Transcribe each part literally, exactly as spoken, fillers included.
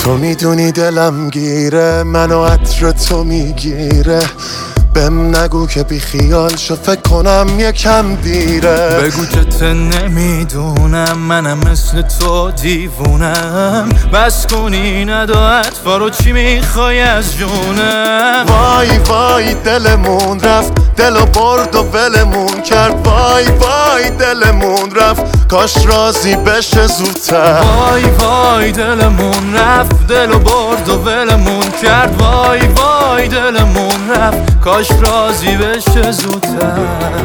تو میدونی دلم گیره، منو عطر تو میگیره. بهم نگو که بی خیال شو، فکر کنم یکم دیره. بگو که ته نمیدونم منم مثل تو دیوونم. بس کنی ندا اطفا رو، چی میخوای از جونم؟ وای وای دلمون رفت، دلو برد و ولمون کرد. وای وای دلمون رفت، کاش راضی بشه زودتر. وای وای دلمون رفت، دلو برد و ولمون کرد. وای وای دلمون رفت، کاش راضی بشه زودتر.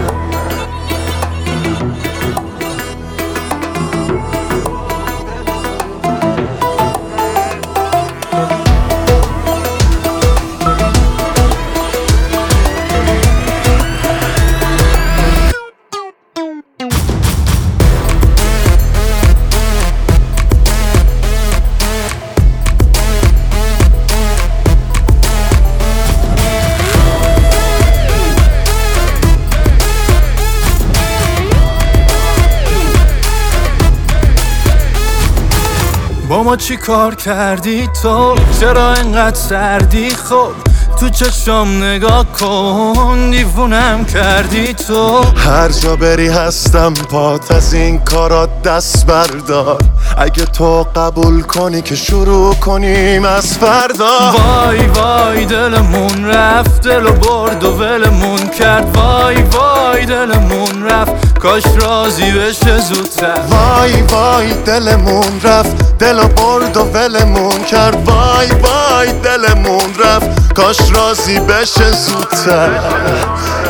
با ما چی کار کردی تو؟ چرا اینقدر سردی؟ خب تو چشم نگاه کن، دیوونم کردی تو. هر جا بری هستم پات، از این کارا دست بردار. اگه تو قبول کنی که شروع کنیم از فردا. وای وای دلمون رفت، دلو برد و ولمون کرد. وای وای دلمون رفت، کاش راضی بشه زودتر. وای وای دلمون رفت، دلو برد و ولمون کرد. وای وای دلمون رفت، کاش راضی بشه زودتر.